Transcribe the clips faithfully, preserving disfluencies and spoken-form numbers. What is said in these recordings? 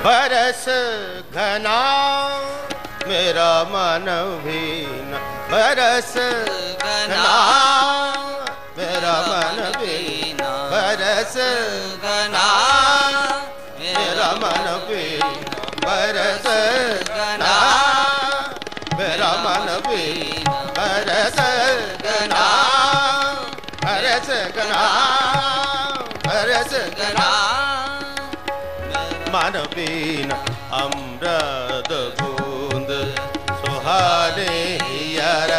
बरस घना मेरा मन भी न बरस घना मेरा मन भी न बरस घना मेरा मन भी बरस घना मेरा मन भी बरस घना बरस घना बरस घना मन बीन अमृत बूंद सुहाने यार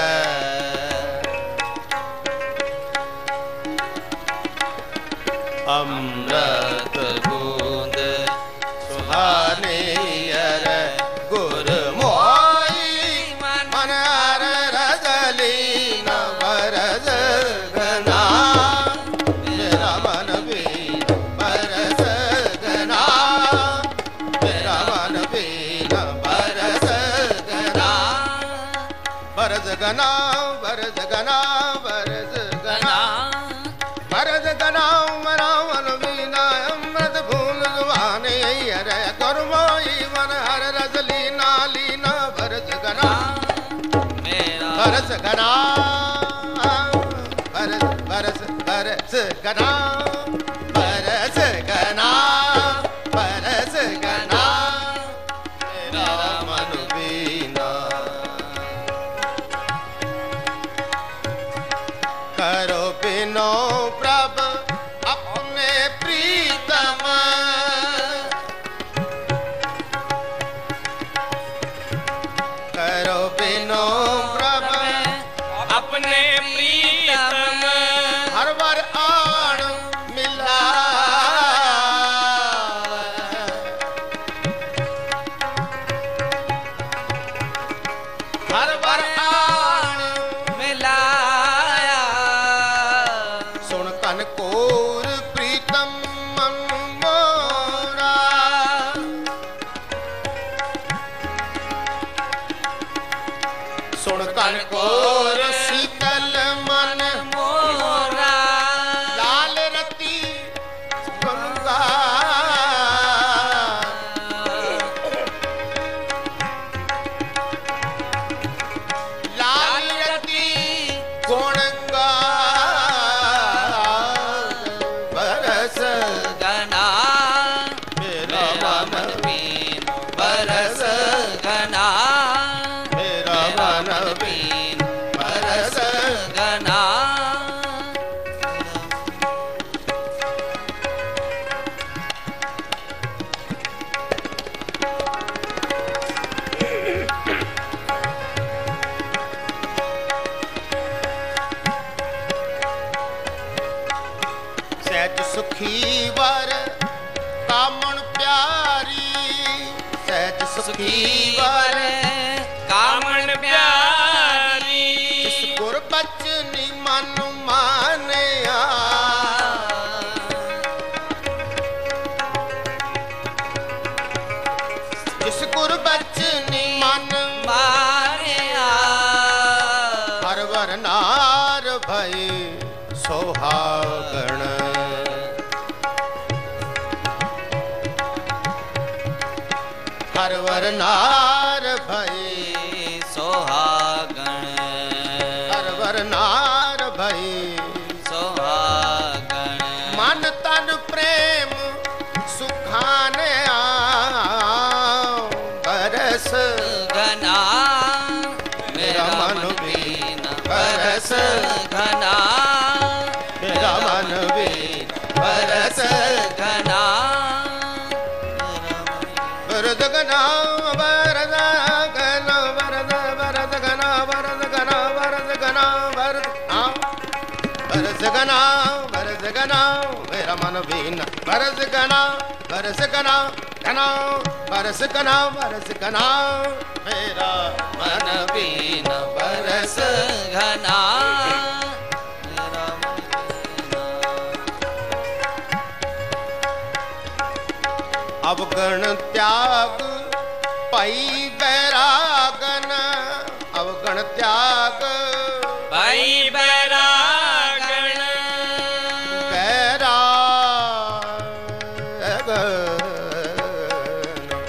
अमृत बूंद सुहाने यार गुर मोई मन हर रजली न बरस घना मेरा मन भी बरस घना मेरा मन भी न बरस घना बरस घना बरस घना बरस घना बरस घना मेरा मन भी न अमृत फूल सुहाने अरे गुरमोई मन हर रस लीना लीना बरस घना बरस घना बरस बरस बरस घना बरस घना बरस घना मेरा मन बीना करो बिनो प्रभ अपने प्रीतम करो बिनो प्रभ अपने प्रीतम हर बार आण मिला हर बार आण मिलाया सुन कन कोर प्रीतम मन मोरा सुन कन कोर शीतल मन मोरा लाल रति गंगा लाल रति गुणगा बरस घना मेरा मन बीन बरस घना मेरा मन बीन बरस घना सहज सुखी वर कामण प्यारी सहज सुखी वर कामन प्यारी जिस गुर बचनी मन मानिया जिस गुर बचनी मन मारिया हर वर नार भई सोहागण हर वर नार भई सोहागण हर वर नार भई सोहागण मन तन प्रेम सुखाने आओ बरस घना मेरा मन बीन बरस घना मेरा मन बीन बरस घना बरस घना बरस घना बरस बरस घना बरस घना बरस घना बरस बरस घना बरस घना मेरा मन बीन बरस घना बरस घना घना बरस घना बरस घना मेरा मन बीन बरस घना अवगण त्याग पाई बैरागन अवगण त्याग भाई बैरागण बैरागन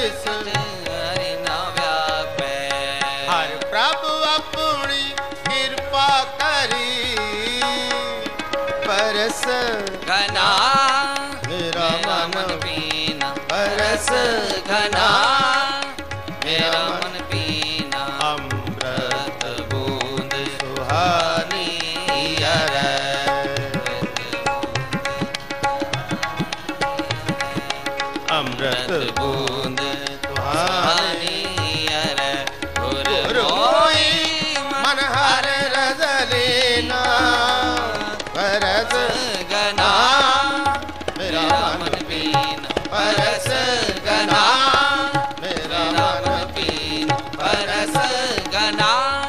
जिस हरि ना व्यापै। हर प्रभु अपनी कृपा करी परस घना मेरा मन पीना परस घना मेरा मन पीना अमृत बूंद सुहानी अर अमृत बूंद सुहानी अर गुर मोई मन हर रस लेना परस घना मेरा मन पीना परस घना मेरा मेरा मन मन पीना परस घना।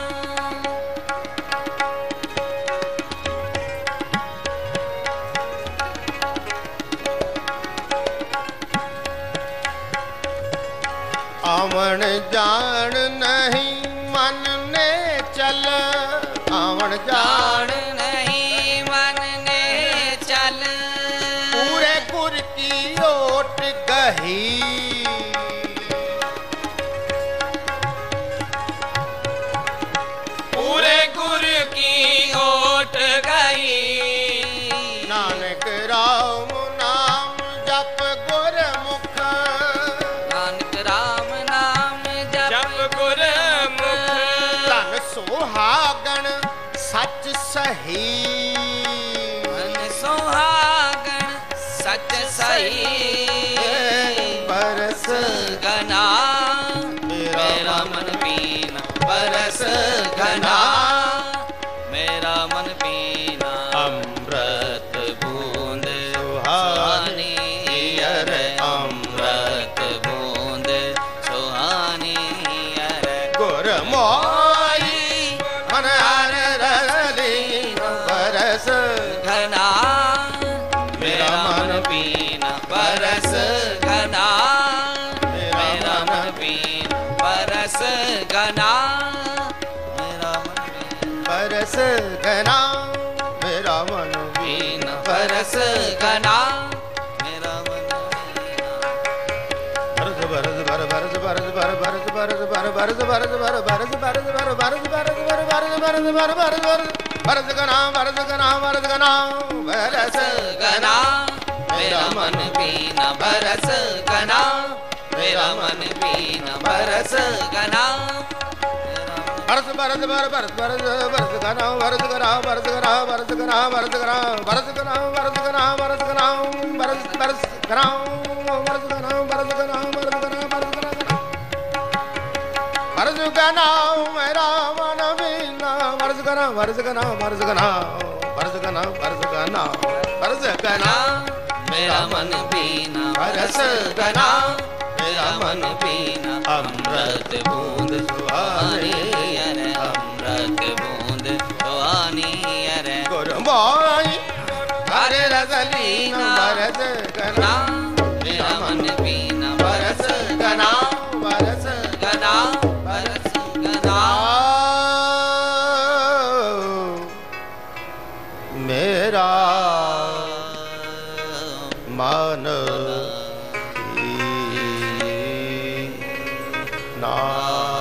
आवन जान नहीं मन ने चल आवन जान जान नहीं मन ने चल पूरे गुर की ओट गही पूरे गुर की ओट गई। नानक राम नाम जप गुर मुख नानक राम नाम जप गुर मुख धन सुहागण सच सही मन सुहागण सच सही परस घना मेरा मन पीना परस घना मेरा मन पीना अमृत बूंद सुहानी अर अमृत बूंद सुहानी अर गुर मोई मन हर रली परस घना मेरा मन पीना परस घना मेरा मन पीना परस घना मेरा मन परस घना मेरा मन पीना परस घना मेरा मन भरत भरत भर भरत भरत भर भरत भरत भर भरत भरत भर भरत भरत भर भरत भरत भर भरत भरत भर भरत भरत भरत घना भरत घना भरत घना भरस घना मेरा मन पीना बरस घना मेरा मन पीना बरस घना भरत भरत भर भरत भरत भरत घना भरत घना भरत घना भरत घना भरत घना भरत घना भरत घना भरत घना भरत भरत घना भरत घना भरत घना भरत घना भरत घना भरत घना मेरा मन बिना भरत घना भरत घना भरत घना भरत घना भरत घना भरत घना मेरा मन पीना बरस घना मेरा मन पीना अमृत बूंद सुहानी अरे अमृत बूंद सुहानी अरे गुर मोई हरे रसलीन बरस घना मेरा मन पीना बरस घना बरस घना बरस घना मेरा मन ना